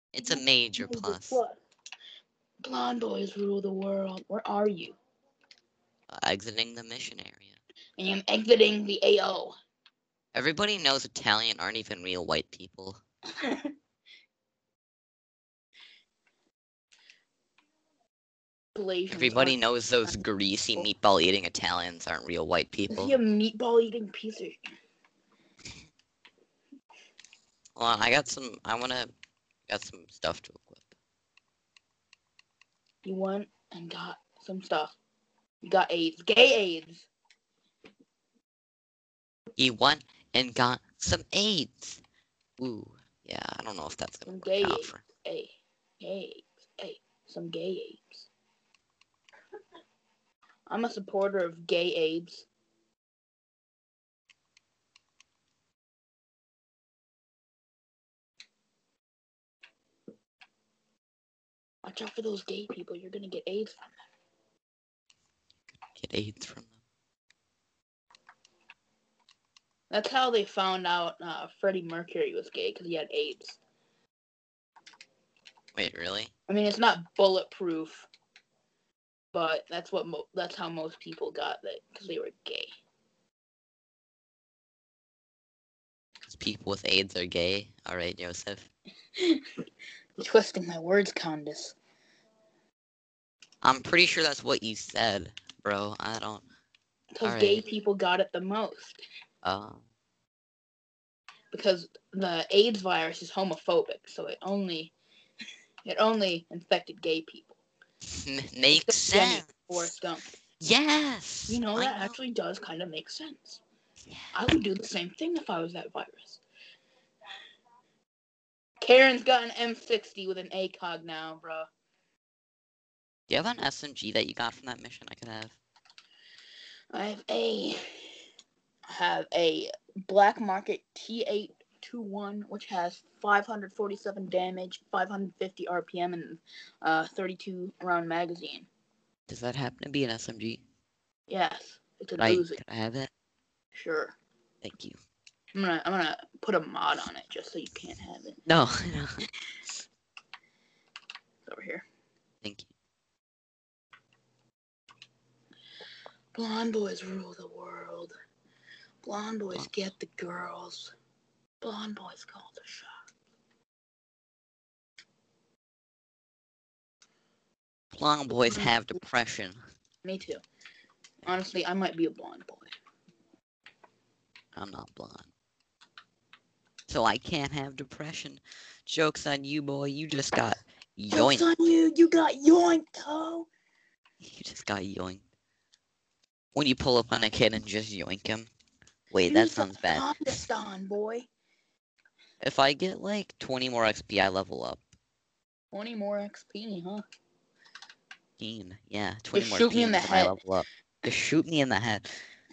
It's a major plus. Blonde boys rule the world. Where are you? Exiting the mission area. I am exiting the AO. Everybody knows Italian aren't even real white people. Everybody knows those greasy meatball eating Italians aren't real white people. Is he a meatball eating piece of... Hold on, I got some stuff to equip. You went and got some stuff. You got AIDS. Gay AIDS. He went and got some AIDS. Ooh, yeah, I don't know if that's gonna Some work out for. Gay AIDS. Some gay AIDS. I'm a supporter of gay AIDS. Watch out for those gay people. You're gonna get AIDS from them. Get AIDS from them. That's how they found out Freddie Mercury was gay, because he had AIDS. Wait, really? I mean, it's not bulletproof, but that's how most people got that, because they were gay. Because people with AIDS are gay. All right, Joseph. You're twisting my words, Candace. I'm pretty sure that's what you said, bro. I don't. Because gay people got it the most. Because the AIDS virus is homophobic, so it only infected gay people. Makes sense. Forrest Gump. Yes. You know, that actually does kind of make sense. Yeah. I would do the same thing if I was that virus. Karen's got an M60 with an ACOG now, bro. Do you have an SMG that you got from that mission I could have? I have a Black Market T821, which has 547 damage, 550 RPM, and 32 round magazine. Does that happen to be an SMG? Yes, it's a Uzi. Could I have it? Sure. Thank you. I'm gonna put a mod on it just so you can't have it. No. It's over here. Thank you. Blonde boys rule the world. Blonde boys get the girls. Blonde boys call the shots. Blonde boys have depression. Me too. Honestly, I might be a blonde boy. I'm not blonde. So I can't have depression. Joke's on you, boy. You just got yoinked. Joke's on you. You got yoinked, ho. You just got yoinked. When you pull up on a kid and just yoink him. Wait, that sounds bad. On, boy. If I get like 20 more XP, I level up. 20 more XP, huh? Yeah, 20 just more shoot me in the head. I level up. Just shoot me in the head.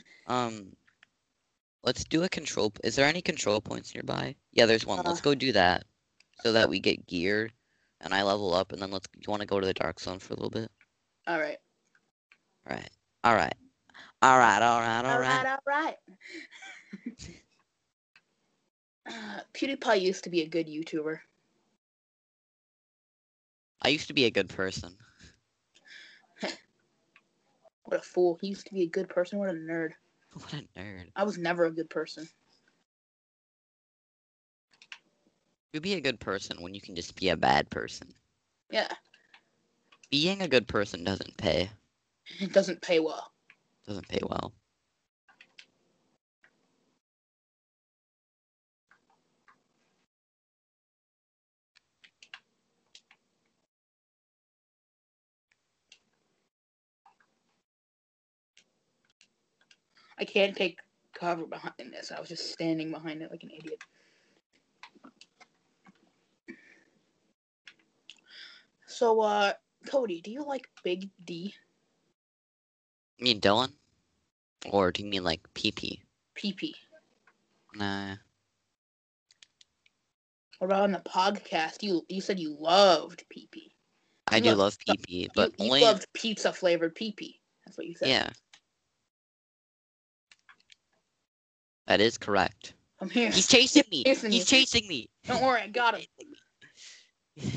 Let's do a control. Is there any control points nearby? Yeah, there's one. Let's go do that, so that we get gear, and I level up, and then you want to go to the dark zone for a little bit? All right. PewDiePie used to be a good YouTuber. I used to be a good person. What a fool. He used to be a good person. What a nerd. What a nerd. I was never a good person. You be a good person when you can just be a bad person. Yeah. Being a good person doesn't pay. It doesn't pay well. Doesn't pay well. I can't take cover behind this. I was just standing behind it like an idiot. So, Cody, do you like Big D? You mean Dylan? Or do you mean like PP? PP. Nah. What about on the podcast? You said you loved PP. I do love PP, but you loved pizza flavored PP. That's what you said. Yeah. That is correct. I'm here. He's chasing me. He's chasing me. Don't worry, I got him.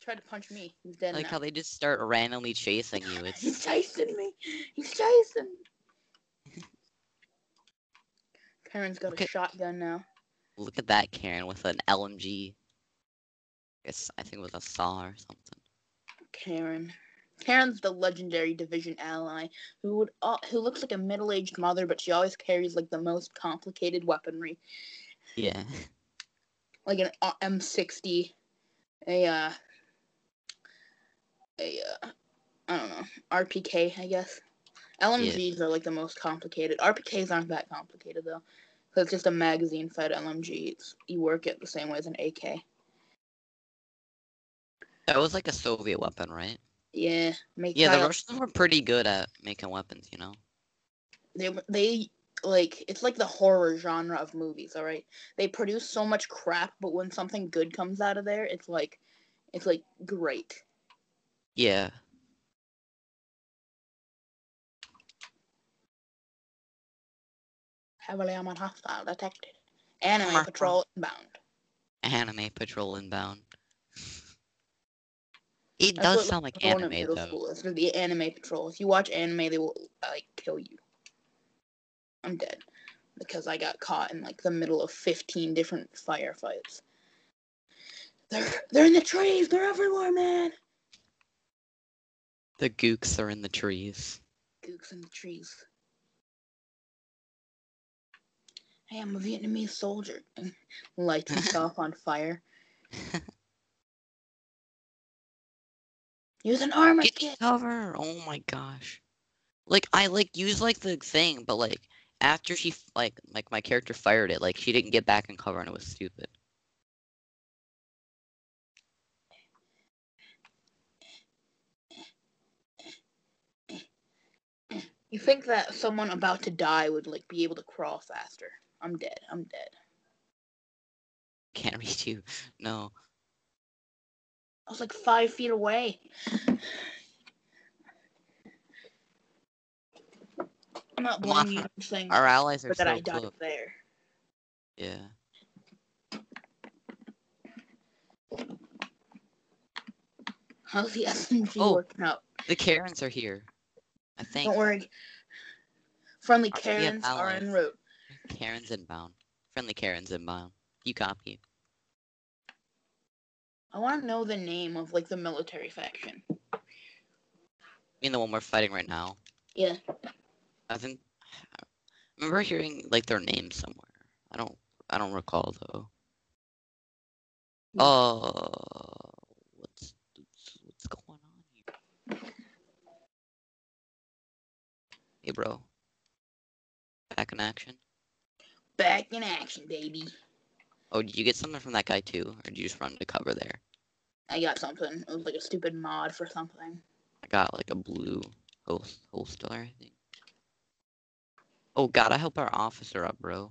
tried to punch me. He's dead I like now. how they just start randomly chasing you. He's It's chasing me. He's chasing. Karen's got look a at shotgun now. look at that Karen with an LMG. I think it was a saw or something. Karen. Karen's the legendary division ally who looks like a middle-aged mother, but she always carries like the most complicated weaponry, Yeah. like an M60, I don't know, RPK, I guess. LMGs are like the most complicated. RPKs aren't that complicated though, because it's just a magazine-fed LMG. You work it the same way as an AK. That was like a Soviet weapon, right? Yeah, Yeah, the Russians were pretty good at making weapons, you know? They like, it's like the horror genre of movies, all right? They produce so much crap, but when something good comes out of there, it's like great. Yeah. Heavily armored hostile detected. Anime patrol inbound. Anime patrol inbound. It That's does what sound like in anime, middle though. school is. The anime patrol. If you watch anime, they will like kill you. I'm dead because I got caught in like the middle of 15 different firefights. They're in the trees. They're everywhere, man. The gooks are in the trees. Gooks in the trees. Hey, I'm a Vietnamese soldier. Lights himself on fire. Use an armor kit. Cover. Oh my gosh. Like I use like the thing, but like after she like my character fired it, like she didn't get back in cover and it was stupid. You think that someone about to die would like be able to crawl faster? I'm dead. I'm dead. Can't reach you. No. I was like 5 feet away. I'm not blaming you for saying Our allies are but that so I died close. there. Yeah. How's the SMG working out? The Karens are here. I think. Don't worry. Friendly Karens are en route. Karens inbound. Friendly Karens inbound. You copy. I want to know the name of like the military faction. You mean the one we're fighting right now? Yeah. I remember hearing like their name somewhere. I don't recall though. What's going on here? Hey bro. Back in action? Back in action, baby. Oh, did you get something from that guy too? Or did you just run to cover there? I got something. It was like a stupid mod for something. I got like a blue holster, I think. Oh, gotta help our officer up, bro.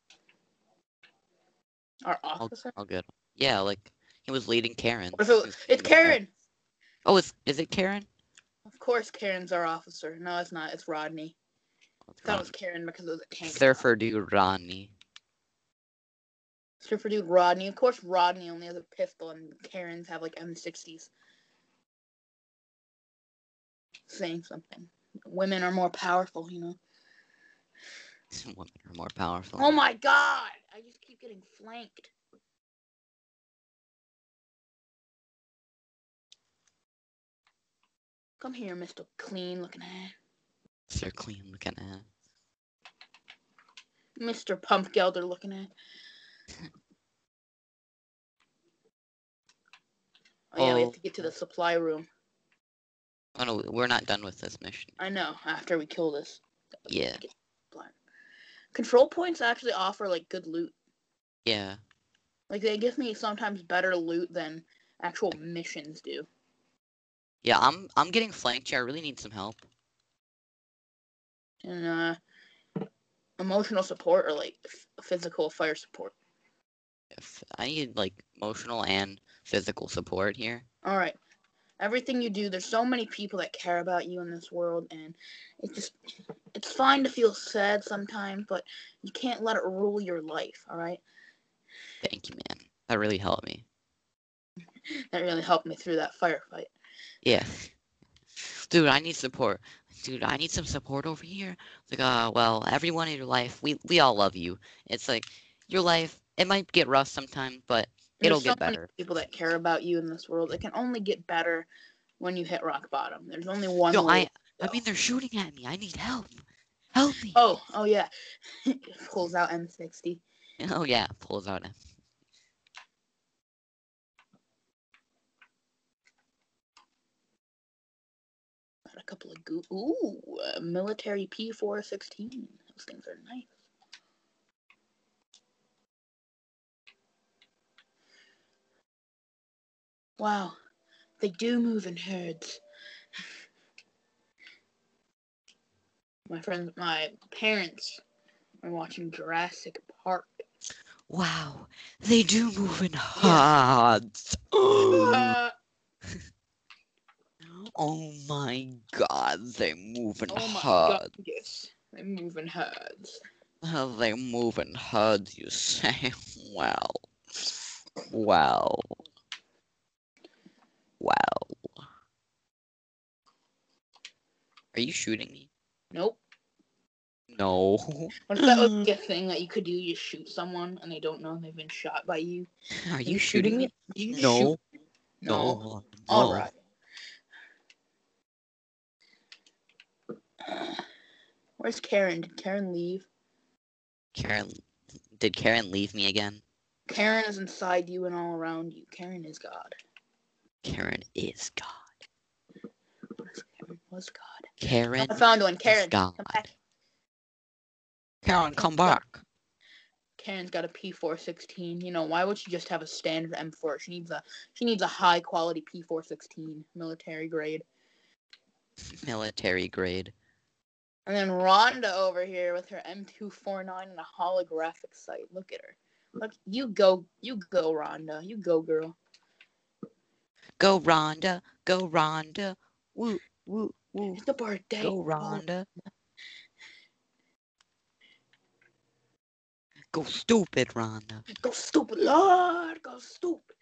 Our officer? I'll get him. Yeah, like he was leading Karen. It's Karen! Oh, is it Karen? Of course Karen's our officer. No, it's not. It's Rodney. I thought it was Karen because it was a tank. Surfer dude Rodney. Surfer dude Rodney. Of course Rodney only has a pistol and Karens have like M60s. Saying something. Women are more powerful, you know. Women are more powerful. Oh my god! I just keep getting flanked. Come here, Mr. Clean looking ass. Sir Clean looking ass. Mr. Pump Gelder looking at. Oh yeah, we have to get to the supply room. Oh no, we're not done with this mission. I know, after we kill this. Yeah. Control points actually offer like good loot. Yeah. Like they give me sometimes better loot than actual missions do. Yeah, I'm getting flanked here. I really need some help. And emotional support or like physical fire support. I need like emotional and physical support here. All right. Everything you do, there's so many people that care about you in this world, and it's fine to feel sad sometimes, but you can't let it rule your life, all right? Thank you, man. That really helped me. That really helped me through that firefight. Yeah. Dude, I need support. Dude, I need some support over here. It's like, well, everyone in your life, we all love you. It's like, your life, it might get rough sometime, but it'll There's so get many better. people that care about you in this world. It can only get better when you hit rock bottom. There's only one No, way. I mean, they're shooting at me. I need help. Help me. Oh yeah. Pulls out M60. Oh, yeah, pulls out. Got a couple of military P416. Those things are nice. Wow, they do move in herds. My parents are watching Jurassic Park. Wow, they do move in herds. Oh my god, they move in Oh my god, herds. yes, they move in herds. They move in herds, you say? Wow. Wow. Wow. Are you shooting me? Nope. No. What if that would be a thing that you could do? You shoot someone and they don't know they've been shot by you. Are you shooting me? You No. shoot. No. No. All right. Where's Karen? Did Karen leave? Did Karen leave me again? Karen is inside you and all around you. Karen is God. Karen is God. Karen was God. Karen I found one. Karen, is God. come back. Karen, come back. Karen's got a P416. You know, why would she just have a standard M4? She needs a high quality P416 military grade. Military grade. And then Rhonda over here with her M249 and a holographic sight. Look at her. Look, you go, Rhonda. You go, girl. Go, Rhonda. Go, Rhonda. Woo, woo, woo. It's the birthday. Go, Rhonda. Go, stupid, Rhonda. Go, stupid, Lord. Go, stupid.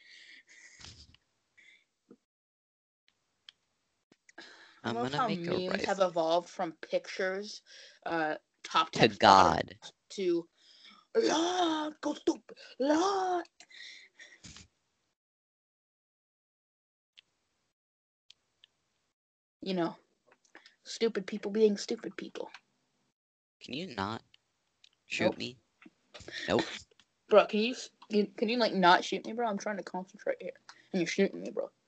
I love how memes have evolved from pictures, top text to God, to Lord, go stupid, Lord. You know, stupid people being stupid people. Can you not shoot me? Nope. Bro, can you like not shoot me, bro? I'm trying to concentrate here, and you're shooting me, bro.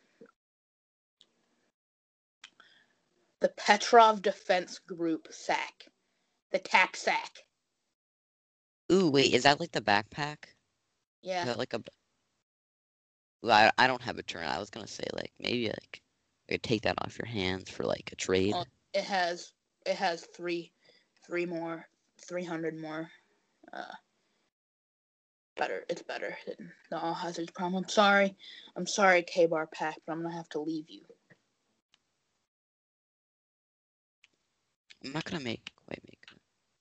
The Petrov Defense Group SAC. The TAC SAC. Ooh, wait, is that like the backpack? Yeah. Is that like a... Well, I don't have a turn. I was gonna say, like, maybe, like, I could take that off your hands for, like, a trade. It has three more, 300 more, it's better than the All Hazards problem. I'm sorry, K-Bar Pack, but I'm gonna have to leave you. I'm not gonna quite make it.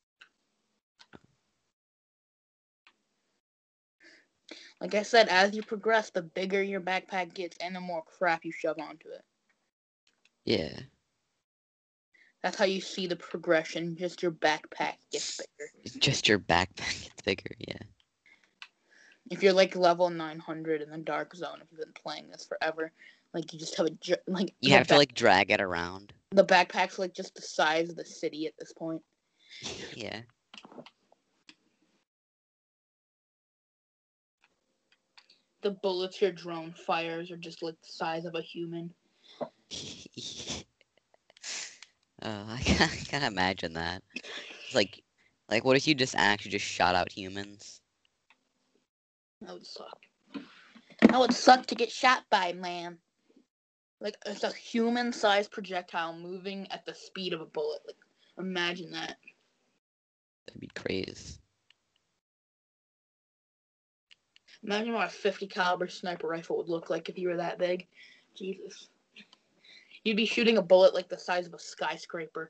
Like I said, as you progress, the bigger your backpack gets and the more crap you shove onto it. Yeah. That's how you see the progression. Just your backpack gets bigger. Just your backpack gets bigger, yeah. If you're like level 900 in the Dark Zone, if you've been playing this forever, like you just have you have to like drag it around. The backpack's like just the size of the city at this point. Yeah. The bullets your drone fires are just like the size of a human. I can't imagine that. It's like what if you just actually just shot out humans? That would suck. That would suck to get shot by, man. Like, it's a human-sized projectile moving at the speed of a bullet. Like, imagine that. That'd be crazy. Imagine what a 50 caliber sniper rifle would look like if you were that big. Jesus. You'd be shooting a bullet like the size of a skyscraper.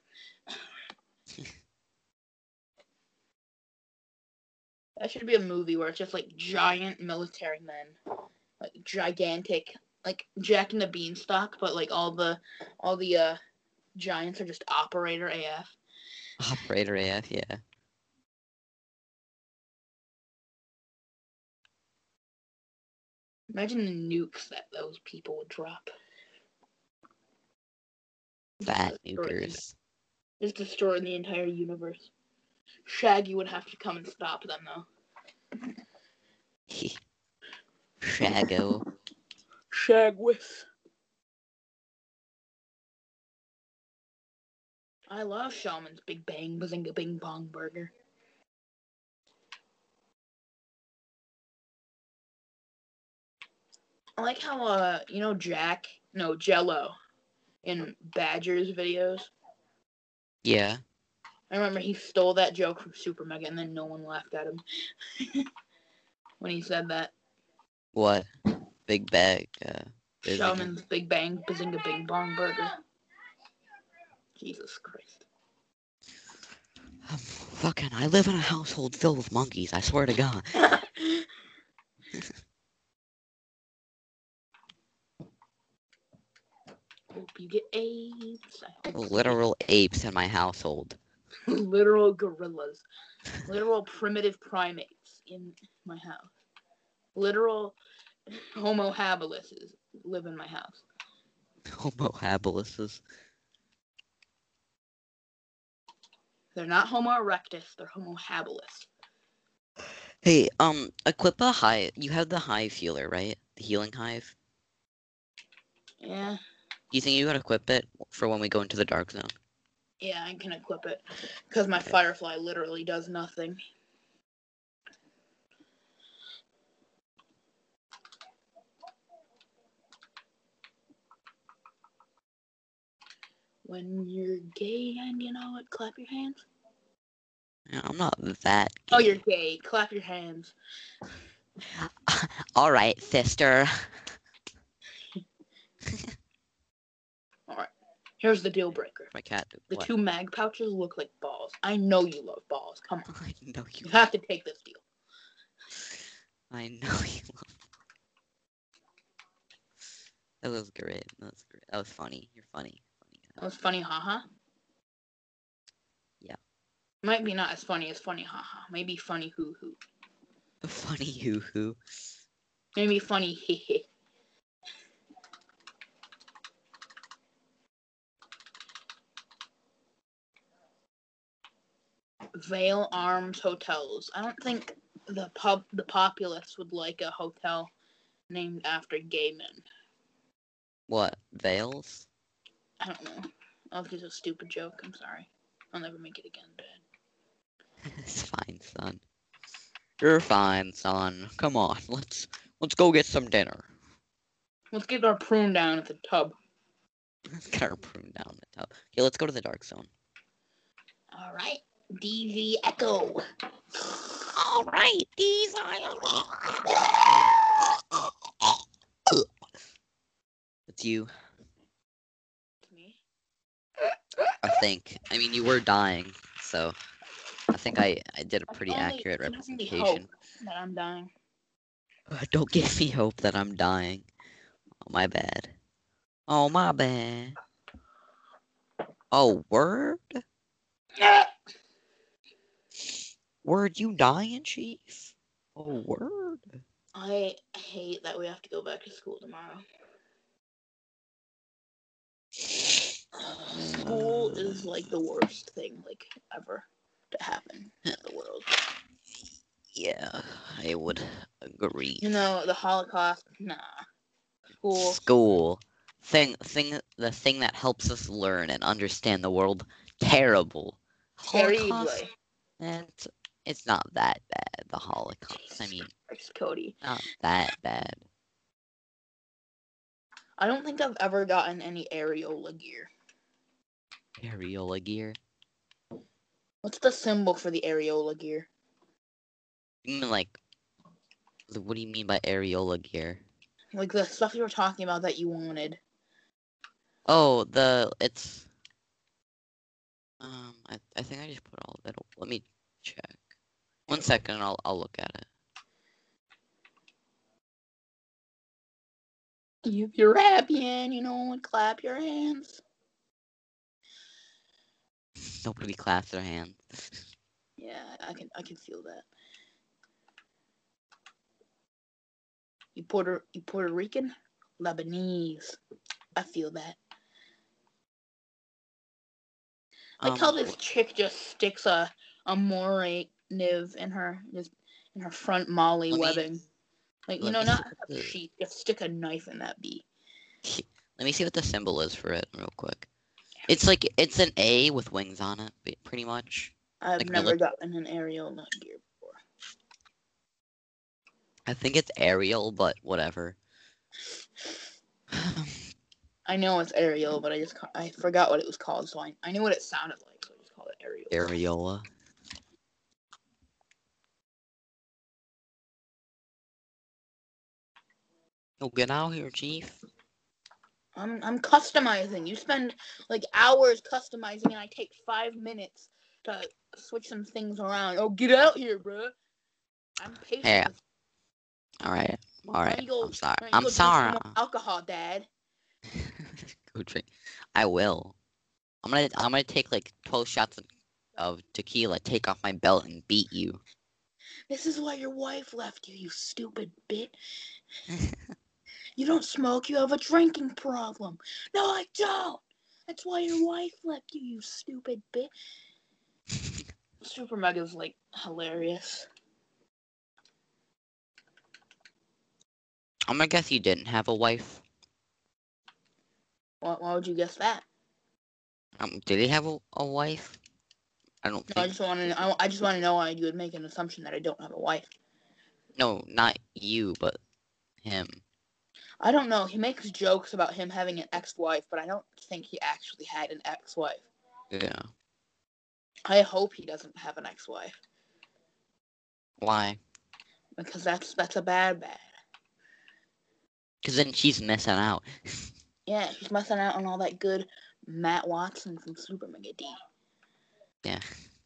That should be a movie where it's just like giant military men. like gigantic, like Jack and the Beanstalk, but like all the giants are just Operator AF. Operator AF, yeah. Imagine the nukes that those people would drop. Fat nukers. Just destroy the entire universe. Shaggy would have to come and stop them, though. Shaggo. Shagwith. I love Shaman's Big Bang Bazinga Bing Bong Burger. I like how Jello in Badger's videos. Yeah. I remember he stole that joke from Super Mega and then no one laughed at him when he said that. What? Big bag. Shaman's Big Bang Bazinga Bing Bong Burger. Jesus Christ. Fucking, I live in a household filled with monkeys, I swear to God. Hope you get apes. Literal apes in my household. Literal gorillas. Literal primitive primates in my house. Literal Homo habilis live in my house. Homo habilis. They're not Homo erectus, they're Homo habilis. Hey, equip a hive. You have the hive healer, right? The healing hive. Yeah. Do you think you gotta equip it for when we go into the dark zone? Yeah, I can equip it. Because my Firefly literally does nothing. When you're gay and you know it, clap your hands. Yeah, I'm not that gay. Oh, you're gay. Clap your hands. Alright, sister. Alright. Here's the deal breaker. My cat. The What? 2 mag pouches look like balls. I know you love balls. Come on. I know you. You have to take this deal. I know you love. That was great. That was great. That was funny. You're funny. That was funny, haha. Yeah. Might be not as funny haha. Maybe funny hoo hoo. Funny hoo hoo. Maybe funny hee. Vale Arms Hotels. I don't think the populace would like a hotel named after gay men. What? Veils? I don't know. That was just a stupid joke. I'm sorry. I'll never make it again, Dad. It's fine, son. You're fine, son. Come on, let's go get some dinner. Let's get our prune down at the tub. Let's get our prune down the tub. Okay, let's go to the dark zone. All right, DZ Echo. All right, these It's you. It's me. I think. I mean, you were dying, so I think I did a pretty accurate representation. Hope that I'm dying. Don't give me hope that I'm dying. Oh, my bad. Oh, my bad. Oh, word? Word, you dying, Chief? Oh, word? I hate that we have to go back to school tomorrow. School is like the worst thing like ever to happen in the world. Yeah, I would agree. You know, the Holocaust, nah. School. The thing that helps us learn and understand the world. Terrible. Holocaust. And it's not that bad, the Holocaust. I mean, Cody. not that bad. I don't think I've ever gotten any areola gear. Areola gear? What's the symbol for the areola gear? You mean like, what do you mean by areola gear? Like the stuff you were talking about that you wanted. Oh, it's... I think I just put all that... Let me check. 1 second, I'll look at it. If you're happy and clap your hands. Nobody claps their hands. Yeah, I can feel that. You Puerto Rican? Lebanese. I feel that. Like how this chick just sticks a moire niv in her front molly webbing. Like, not a sheet, just stick a knife in that bee. Let me see what the symbol is for it real quick. It's like, it's an A with wings on it, pretty much. I've like never gotten an aerial netgear before. I think it's aerial, but whatever. I know it's aerial, but I forgot what it was called, so I knew what it sounded like, so I just called it aerial. Areola. Oh, get out here, Chief. I'm customizing. You spend like hours customizing, and I take 5 minutes to switch some things around. Oh, get out here, bro! I'm patient. Hey. All right. I'm sorry. I'm sorry. Drink some alcohol, Dad. Go drink. I will. I'm gonna take like 12 shots of tequila, take off my belt, and beat you. This is why your wife left you, you stupid bitch. You don't smoke, you have a drinking problem. No, I don't. That's why your wife left you, you stupid bitch. Super Mega's like hilarious. I'm gonna guess you didn't have a wife. Why would you guess that? Did he have a wife? I don't think. I just want to know why you would make an assumption that I don't have a wife. No, not you, but him. I don't know. He makes jokes about him having an ex-wife, but I don't think he actually had an ex-wife. Yeah. I hope he doesn't have an ex-wife. Why? Because that's a bad. Because then she's missing out. Yeah, she's missing out on all that good Matt Watson from Super Mega D. Yeah.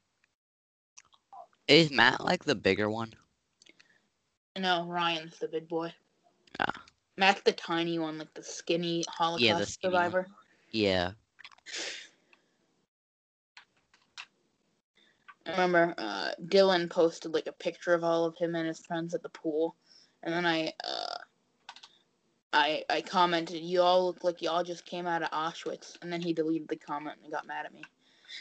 Is Matt like the bigger one? No, Ryan's the big boy. Ah. Matt's the tiny one, like the skinny Holocaust survivor. One. Yeah. I remember Dylan posted like a picture of all of him and his friends at the pool, and then I commented, "You all look like y'all just came out of Auschwitz," and then he deleted the comment and got mad at me.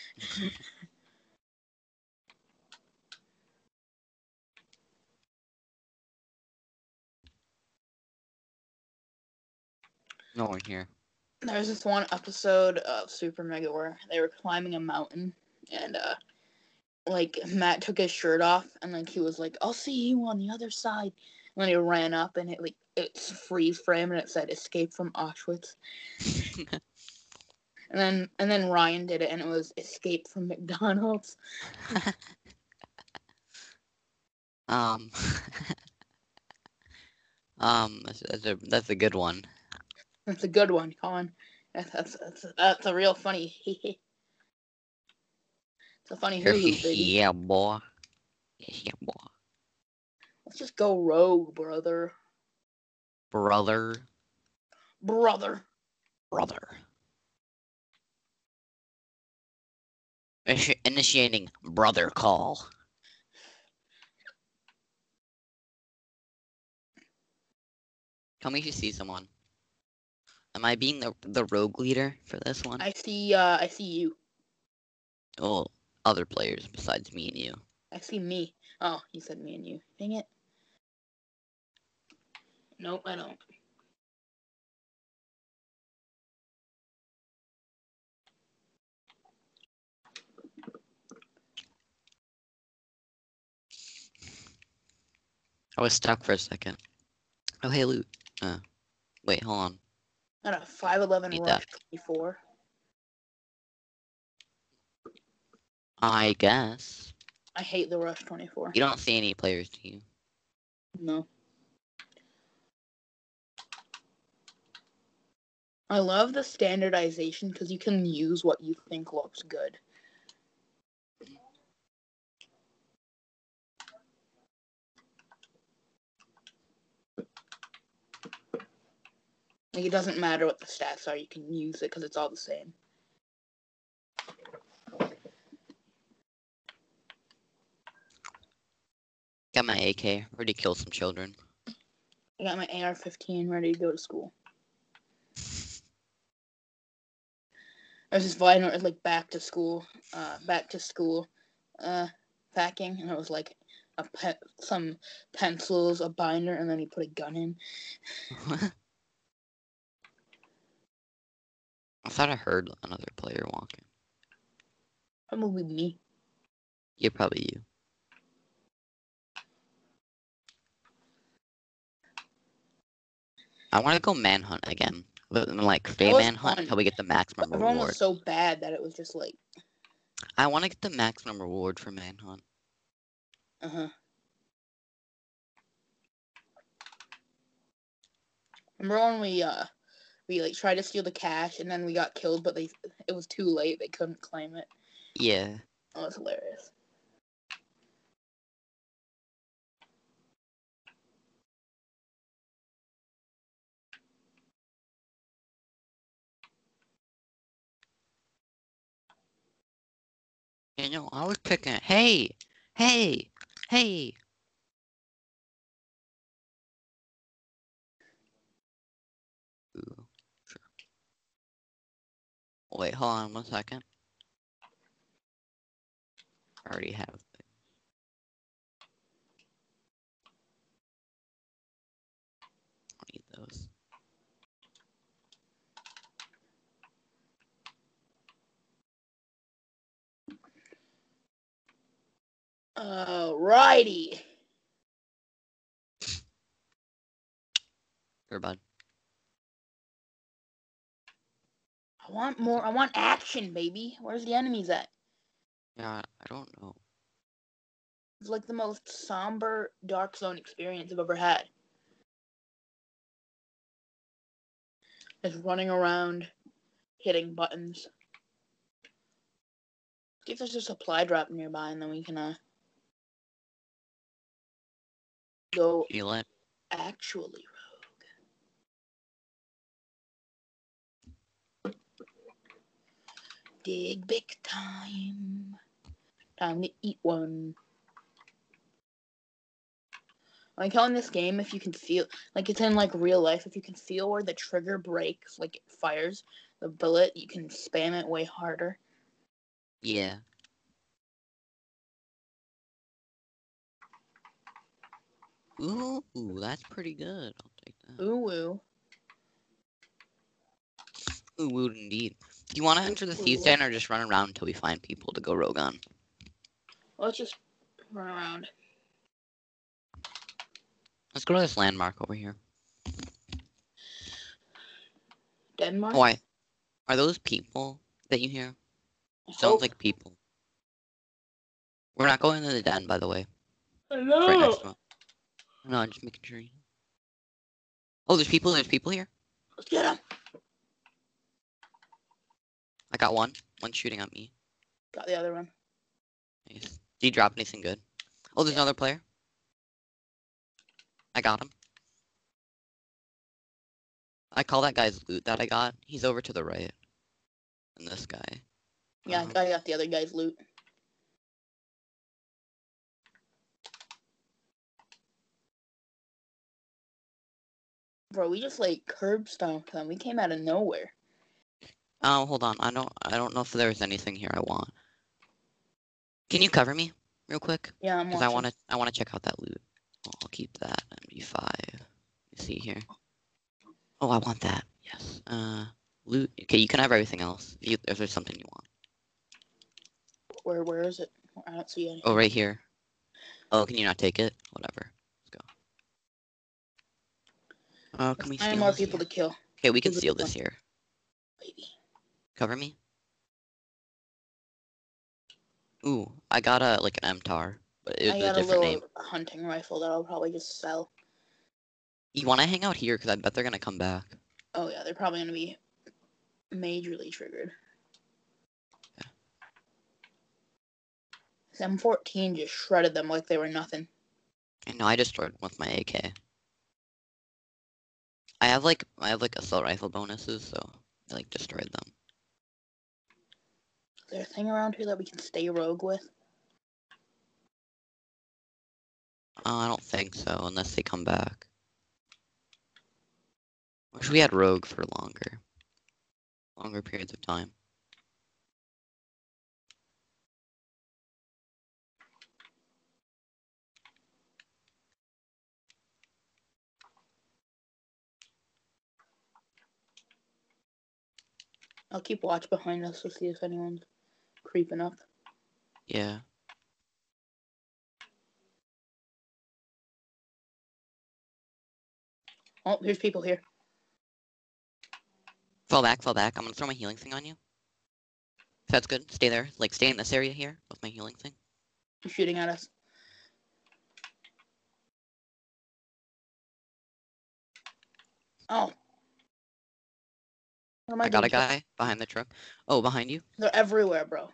No one here. There's this one episode of Super Mega where they were climbing a mountain, and like Matt took his shirt off, and like he was like, "I'll see you on the other side." And then he ran up, and it's freeze frame, and it said "Escape from Auschwitz." And then Ryan did it, and it was "Escape from McDonald's." That's a good one. That's a good one, Colin. That's a real funny. It's a funny Hulu, baby. Yeah, boy. Yeah, boy. Let's just go rogue, brother. Brother. Initiating brother call. Tell me if you see someone. Am I being the rogue leader for this one? I see you. Oh, other players besides me and you. I see me. Oh, you said me and you. Dang it. Nope, I don't. I was stuck for a second. Oh, hey, loot. Wait, hold on. Got a 511 Need Rush that. 24. I guess. I hate the Rush 24. You don't see any players, do you? No. I love the standardization because you can use what you think looks good. Like, it doesn't matter what the stats are. You can use it because it's all the same. Got my AK. Ready to kill some children. I got my AR-15 ready to go to school. There's this vine where it was like back to school packing, and it was like some pencils, a binder, and then he put a gun in. I thought I heard another player walking. Probably me. Yeah, probably you. I want to go manhunt again. Like create manhunt fun. until we get the maximum Everyone reward. was so bad that it was just like. I want to get the maximum reward for manhunt. Remember when we like tried to steal the cash and then we got killed, but it was too late. They couldn't claim it. Yeah. That was hilarious. You know, I was picking it. Hey! Hey! Hey! Ooh, sure. Wait, hold on 1 second. I already have it. I need those. Alrighty. Here, bud. I want more. I want action, baby. Where's the enemies at? Yeah, I don't know. It's like the most somber Dark Zone experience I've ever had. Just running around, hitting buttons. See if there's a supply drop nearby, and then we can go Feel it? actually rogue. Dig big time. Time to eat one. Like how in this game, if you can feel, like it's in like real life, if you can feel where the trigger breaks, like it fires the bullet, you can spam it way harder. Yeah. Ooh, that's pretty good. I'll take that. Ooh woo. Ooh, woo indeed. Do you want to enter the Thieves' Den or just run around until we find people to go rogue on? Let's just run around. Let's go to this landmark over here. Denmark? Why? Are those people that you hear? Sounds like people. We're not going to the den, by the way. Hello. It's right next to it. No, I'm just making sure. Oh, there's people here. Let's get them. I got one. One's shooting at me. Got the other one. Nice. Did you drop anything good? Oh, there's another player. I got him. I call that guy's loot that I got. He's over to the right. And this guy. Yeah, I got the other guy's loot. Bro, we just like curb stomped them. We came out of nowhere. Oh, hold on. I don't know if there's anything here I want. Can you cover me real quick? Yeah, I'm Because watching. I wanna check out that loot. Oh, I'll keep that. MB5. Let me see here. Oh, I want that. Yes. Loot. Okay, you can have everything else. If there's something you want. Where is it? I don't see anything. Oh, right here. Oh, can you not take it? Whatever. Let's go. Oh, can we steal more this people here? to kill. Okay, we can steal this here. Baby. Cover me. Ooh, I got a like an MTAR, but it was I a got a different little name. hunting rifle that I'll probably just sell. You want to hang out here? Because I bet they're gonna come back. Oh yeah, they're probably gonna be majorly triggered. Yeah. M14 just shredded them like they were nothing. I know, I destroyed one with my AK. I have like assault rifle bonuses, so I like destroyed them. Is there a thing around here that we can stay rogue with? I don't think so, unless they come back. Wish we had rogue for longer periods of time. I'll keep watch behind us to see if anyone's creeping up. Yeah. Oh, here's people here. Fall back. I'm gonna throw my healing thing on you. If that's good, stay there. Like, stay in this area here with my healing thing. He's shooting at us. Oh. What am I got a doing? guy behind the truck. Oh, behind you. They're everywhere, bro.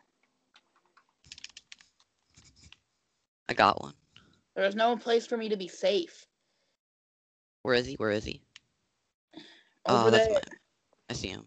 I got one. There's no place for me to be safe. Where is he? Over That's there. I see him.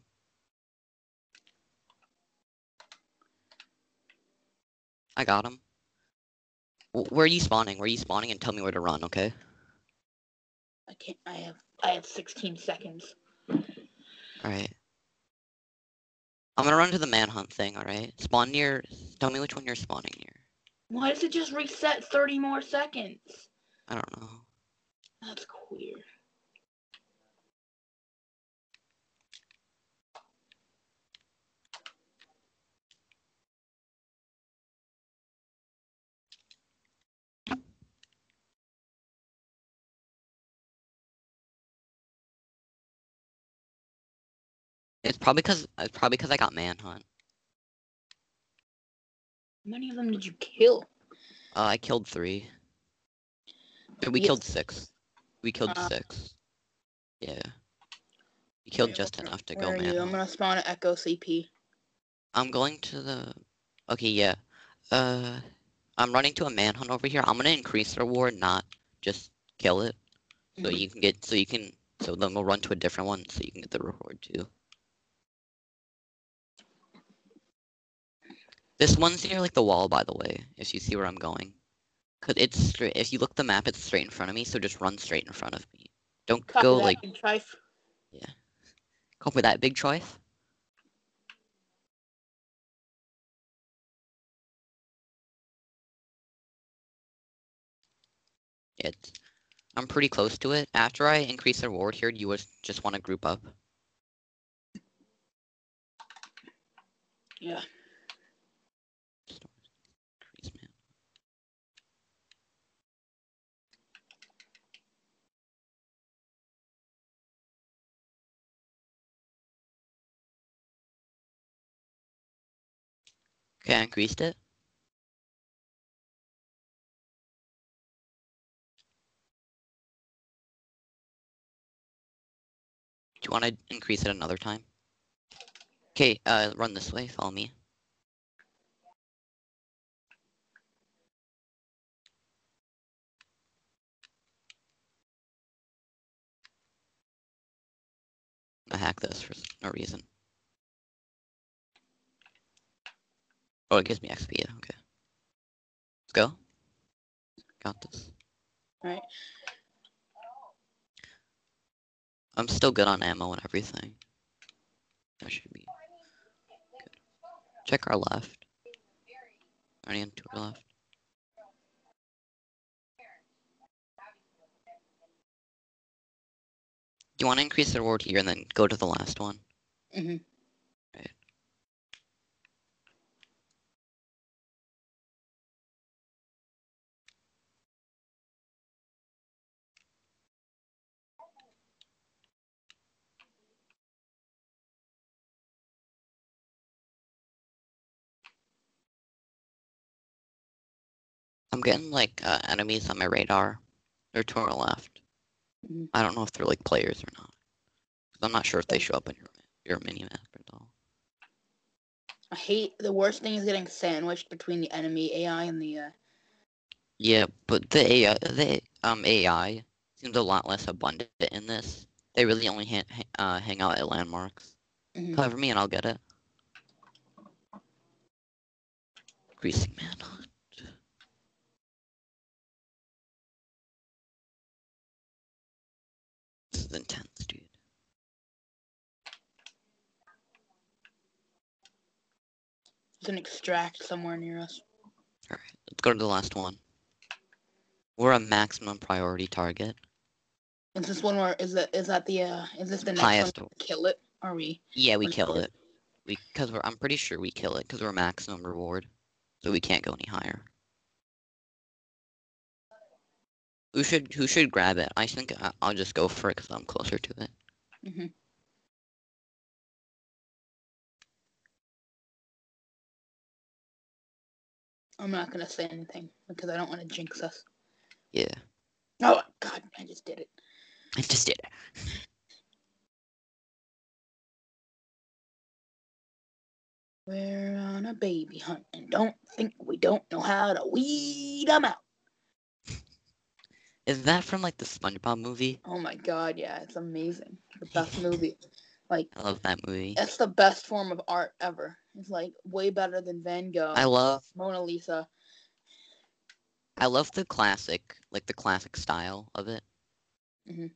I got him. Where are you spawning? And tell me where to run, okay? I can't. I have 16 seconds. Alright. I'm gonna run to the manhunt thing, alright? Spawn near... Tell me which one you're spawning near. Why does it just reset 30 more seconds? I don't know. That's queer. It's probably because I got manhunt. How many of them did you kill? I killed 3. We Yes. killed 6. We killed 6. Yeah. We killed just enough to go Where are you? I'm manhunt. gonna spawn at Echo CP. I'm going to the... Okay, yeah. I'm running to a manhunt over here. I'm gonna increase the reward, not just kill it. So Mhm. you can get... So then we'll run to a different one so you can get the reward too. This one's near like the wall, by the way, if you see where I'm going. Cause it's straight. If you look at the map, it's straight in front of me. So just run straight in front of me. Don't Copy go that, like... Big Trife. Yeah. Copy that, big choice. It's... I'm pretty close to it. After I increase the reward here, you would just want to group up. Yeah. Increase, man. Okay, I increased it. Do you want to increase it another time? Okay, run this way. Follow me. I hack this for no reason. Oh, it gives me XP. Okay. Let's go. Got this. Alright. I'm still good on ammo and everything. That should be good. Check our left. Already to our left. Do you want to increase the reward here and then go to the last one? Mm-hmm. Right. I'm getting like enemies on my radar. They're to our left. Mm-hmm. I don't know if they're like players or not. I'm not sure if they show up in your mini map at all. I hate the worst thing is getting sandwiched between the enemy AI and the Yeah, but the AI seems a lot less abundant in this They really only hang out at landmarks. Mhm. Cover me and I'll get it. Greasing manhunt. This is intense, dude. There's an extract somewhere near us. Alright, let's go to the last one. We're a maximum priority target. Is this one where is that the is this the next Highest. one? Kill it? Are we? Yeah, we kill it. I'm pretty sure we kill it because we're maximum reward, so we can't go any higher. Who should grab it? I think I'll just go for it because I'm closer to it. Mhm. I'm not gonna say anything because I don't want to jinx us. Yeah, Oh God, I just did it. I just did it. We're on a baby hunt and don't think we don't know how to weed them out. Is that from like the SpongeBob movie? Oh my God, yeah, it's amazing. The best movie. Like, I love that movie. that's the best form of art ever. It's like way better than Van Gogh, I love Mona Lisa. the classic, like the classic style of it. Mhm.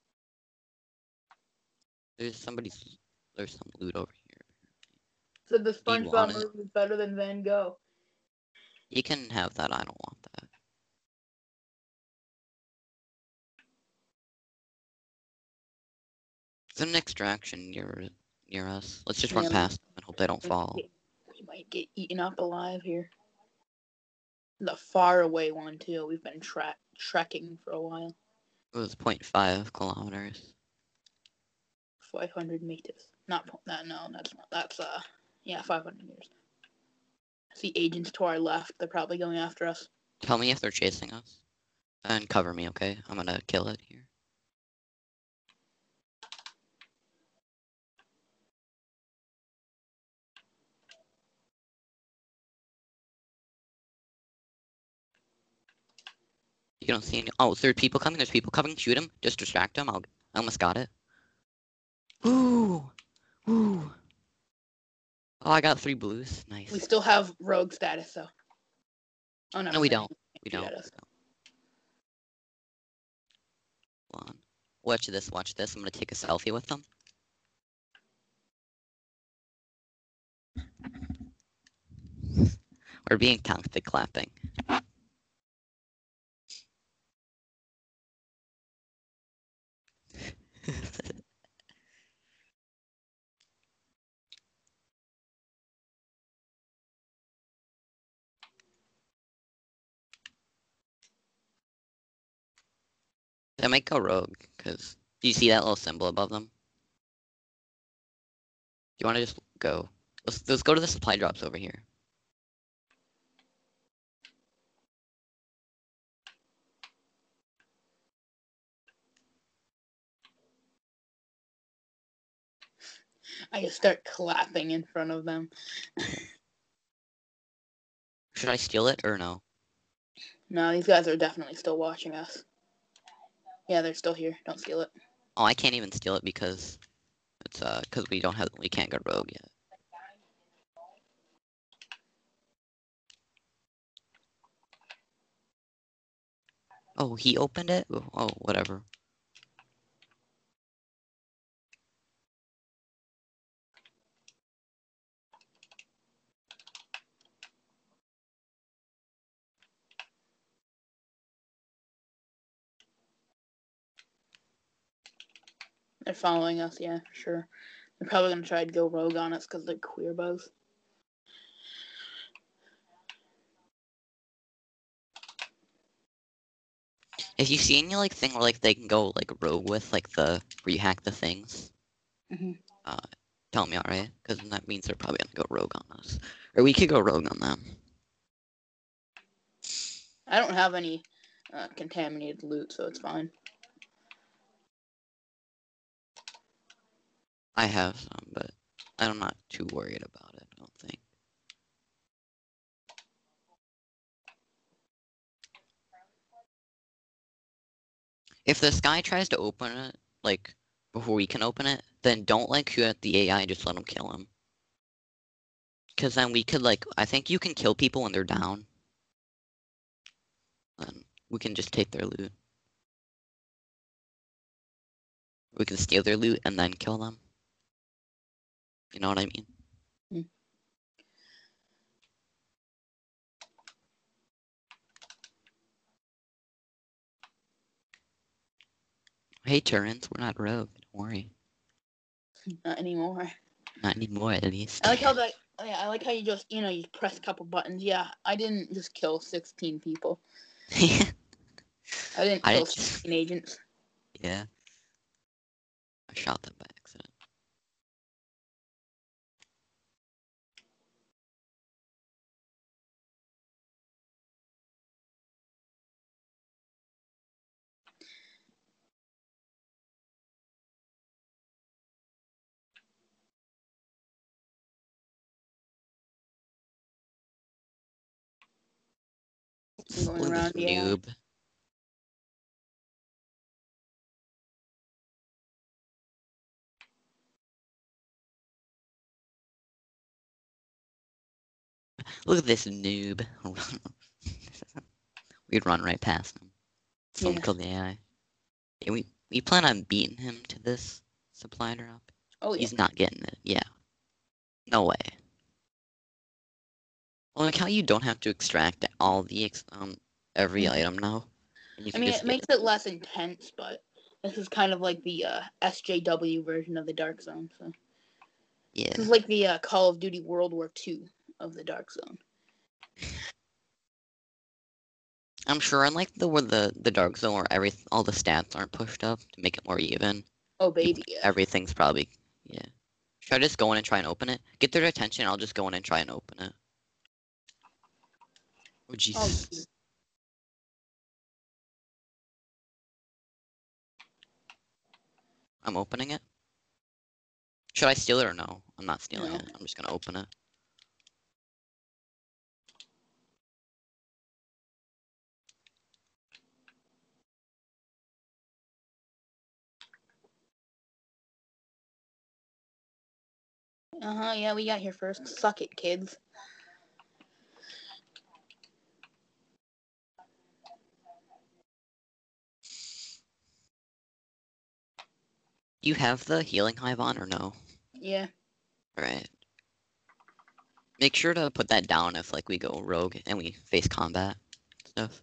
There's some loot over here. So the Do you want SpongeBob it? movie is better than Van Gogh. You can have that. I don't want that. There's an extraction near us. Let's just run Yeah, past them and hope they don't fall. we might get eaten up alive here. The far away one too. We've been trekking for a while. It was 0.5 kilometers. 500 meters. Not that. No, that's not. That's yeah, 500 meters. I see agents to our left. They're probably going after us. Tell me if they're chasing us. And cover me, okay? I'm gonna kill it here. You don't see any. Oh, there's people coming. There's people coming. Shoot them. Just distract them. I almost got it. Ooh. Ooh. Oh, I got 3 blues. Nice. We still have rogue status though. Oh no, No, we don't. We shoot don't. at us. Hold on. Watch this. Watch this. I'm gonna take a selfie with them. We're being tactic clapping. They might go rogue, because do you see that little symbol above them? Do you want to just go? Let's go to the supply drops over here. I just start clapping in front of them. Should I steal it or no? No, these guys are definitely still watching us. Yeah, they're still here. Don't steal it. Oh, I can't even steal it because it's because we can't go rogue yet. Oh, he opened it? Oh, whatever. They're following us. Yeah, sure. They're probably gonna try to go rogue on us because they're queer bows. If you see any like thing where like they can go like rogue with like the where you hack the things, Mhm. tell me, alright? Because that means they're probably gonna go rogue on us, or we could go rogue on them. I don't have any contaminated loot, so it's fine. I have some, but I'm not too worried about it. I don't think. If this guy tries to open it, like before we can open it, then don't like queue at the AI. Just let them kill him. Because then we could like, I think you can kill people when they're down. Then we can just take their loot. We can steal their loot and then kill them. You know what I mean? Mm. Hey, Terrence, we're not rogue. Don't worry. Not anymore. Not anymore, at least. I like how that. Yeah, I like how you just you press a couple buttons. Yeah, I didn't just kill 16 people. I didn't I kill didn't 16 agents. Yeah. I shot them by accident. I'm going Look at around. this Yeah. noob. Look at this noob. We'd run right past him. Someone Yeah. killed the AI. Yeah, we plan on beating him to this supply drop. Oh yeah. He's not getting it. Yeah. No way. Well, like how you don't have to extract all the every Mhm. item now. And you I can mean, just it get makes it less intense, but this is kind of like the SJW version of the Dark Zone. So Yeah. this is like the Call of Duty World War II of the Dark Zone. I'm sure in like where the dark zone where all the stats aren't pushed up to make it more even. Oh baby, yeah. Everything's probably yeah. Should I just go in and try and open it? Get their attention, I'll just go in and try and open it. Oh Oh, Jesus. I'm opening it. Should I steal it or no? I'm not stealing no. it. I'm just gonna open it. Yeah, we got here first. Suck it, kids. You have the healing hive on or no? Yeah. Alright. Make sure to put that down if like we go rogue and we face combat stuff.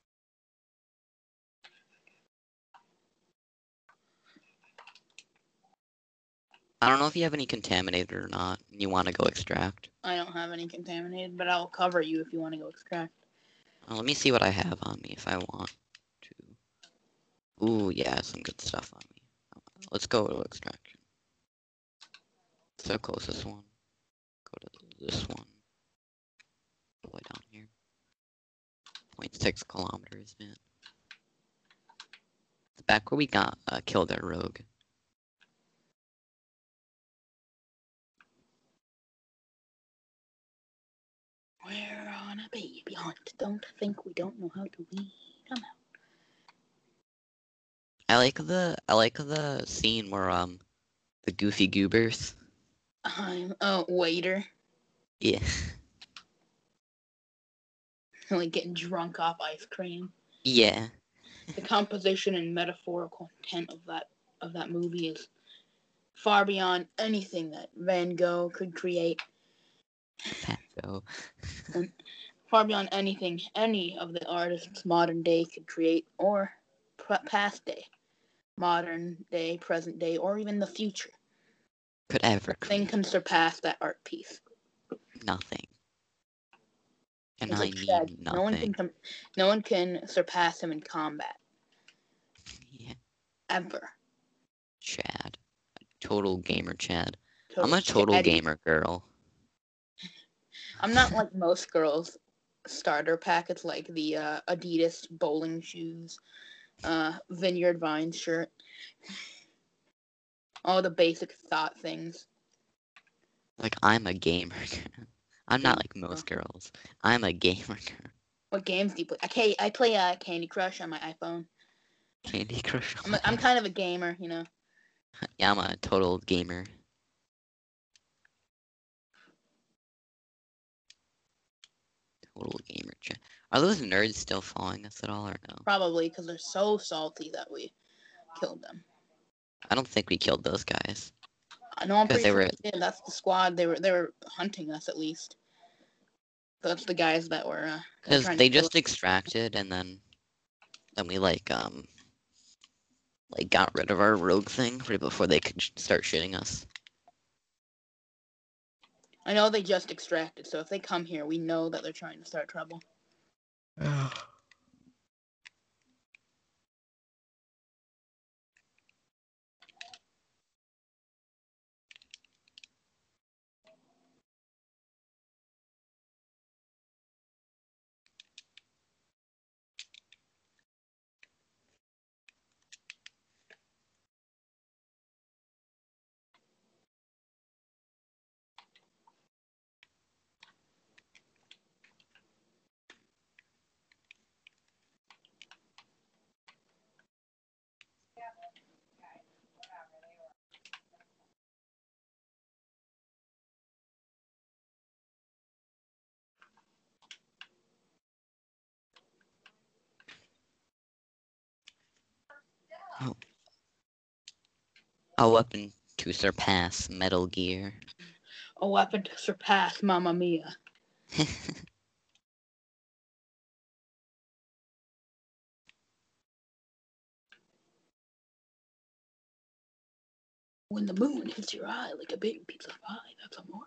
I don't know if you have any contaminated or not. You want to go extract. I don't have any contaminated, but I'll cover you if you want to go extract. Let me see what I have on me if I want to. Ooh, yeah, some good stuff on me. Let's go to extraction. It's the closest one. Go to this one. All the way down here. 0.6 kilometers, man. It's back where we got killed our rogue. We're on a baby hunt. Don't think we don't know how to weed them out. I like the scene where the goofy goobers. I'm a waiter. Yeah. Like getting drunk off ice cream. Yeah. The composition and metaphorical intent of that movie is far beyond anything that Van Gogh could create. Fat Joe. And far beyond anything any of the artists modern day could create, or past day, modern day, present day, or even the future. Could ever Nothing create can surpass that art piece. nothing. And It's I like Shaq. mean nothing. No one can surpass him in combat Yeah. ever. Chad. Total gamer Chad. I'm Total a total chatty. gamer girl. I'm not like most girls' starter packets, like the Adidas bowling shoes, Vineyard Vines shirt, all the basic thought things. Like I'm a gamer. I'm not Gamer like most girl. girls. I'm a gamer girl. What games do you play? I play Candy Crush on my iPhone. Candy Crush. I'm kind of a gamer, you know. Yeah, I'm a total gamer. Total gamer. Are those nerds still following us at all or no? Probably because they're so salty that we killed them. I don't think we killed those guys. I know, I'm 'Cause pretty they sure were- we did. That's the squad. They were hunting us at least. That's the guys that were Because trying they to kill just extracted and then we like got rid of our rogue thing right before they could start shooting us. I know they just extracted, so if they come here, we know that they're trying to start trouble. A weapon to surpass Metal Gear. A weapon to surpass Mamma Mia. When the moon hits your eye like a big pizza pie, that's amore.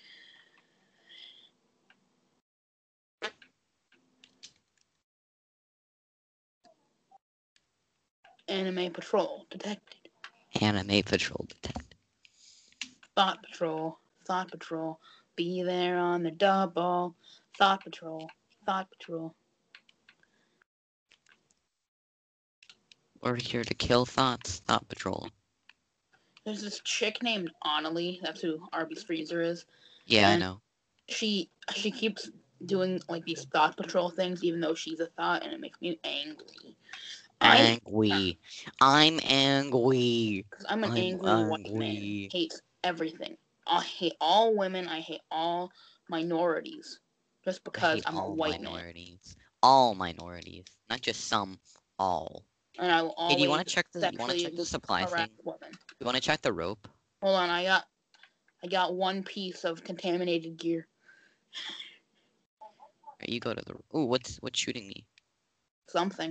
Anime Patrol detected. Anime Patrol detected. Thought Patrol. Thought Patrol. Be there on the double. Thought Patrol. Thought Patrol. We're here to kill thoughts. Thought Patrol. There's this chick named Annalie. That's who Arby's Freezer is. Yeah, And I know. She keeps doing like these Thought Patrol things, even though she's a thought, and it makes me angry. Angry. I'm angry. Because I'm an I'm angry white man. angry. Hates everything. I hate all women. I hate all minorities. Just I because hate I'm a all white man. minorities. All minorities. Not just some. All. And I will Hey, do you always want to check the sexually supply harass thing? women. You want to check the rope? Hold on, I got one piece of contaminated gear. Right, you go to the. Ooh, what's shooting me? Something.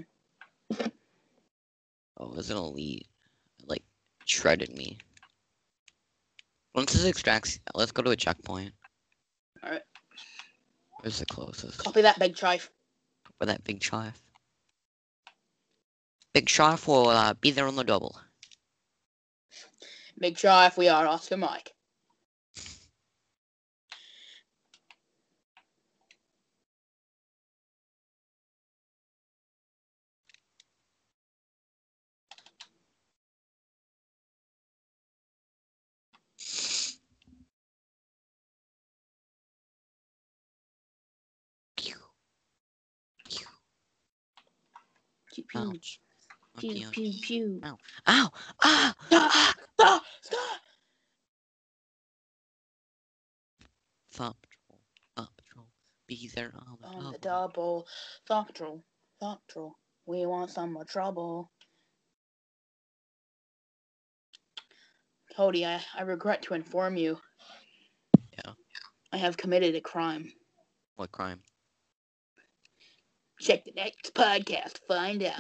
Oh, it was an elite. Like shredded me. Once this extracts, let's go to a checkpoint. Alright. Where's the closest? Copy that, Big Chief. Where that Big Chief? Big Chief will be there on the double. Big Chief, we are Oscar Mike. Pew, pew. Pew pew. Ouch. Pew Ouch. pew pew. Ow. Ow! Ah! Stop! Ah! Stop! Stop! Thought Patrol. Thought Patrol. Be there on the On the double. double. Thought Patrol. Thought Patrol. We want some more trouble. Cody, I regret to inform you. Yeah. I have committed a crime. What crime? Check the next podcast to find out.